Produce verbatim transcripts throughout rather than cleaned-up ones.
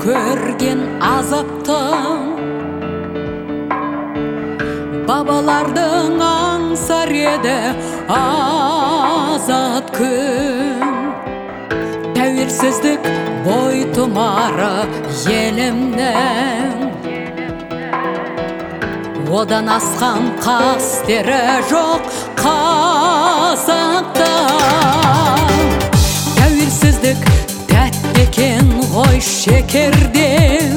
көрген азаптың, бабалардың аңсар еді азат күн. Тәуелсіздік бойтұмары елімнің, одан асқан қастері жоқ қазақта. Тәуелсіздік тәтті екен ғой шекерден,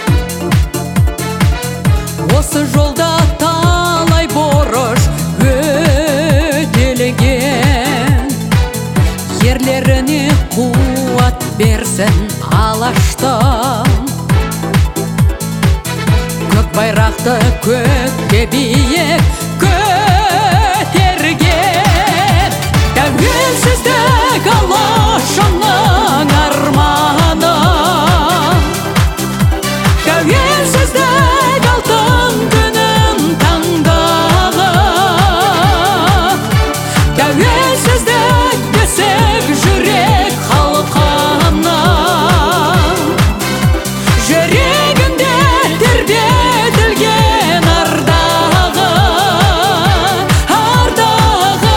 осы жолда талай борыш өтелген. Ерлеріне қуат берсін алаштың, көк байрақты көкке биік көтерген. Тәуелсіздік алашының арманы, тәуелсіздік алтын күнін таңдағы. Тәуелсіздік десек жүрек халқының, жүрегінде тербетілген ардағы, ардағы.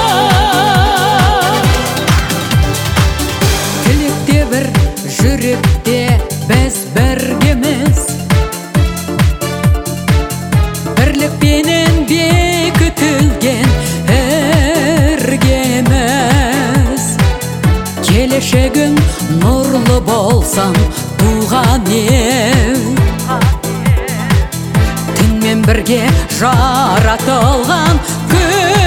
Тілекте бір, жүректе біз біргеміз, бірлікпенен бекітілген іргеміз. Келешегің нұрлы болсын туған ел, түнмен бірге жаратылған күн.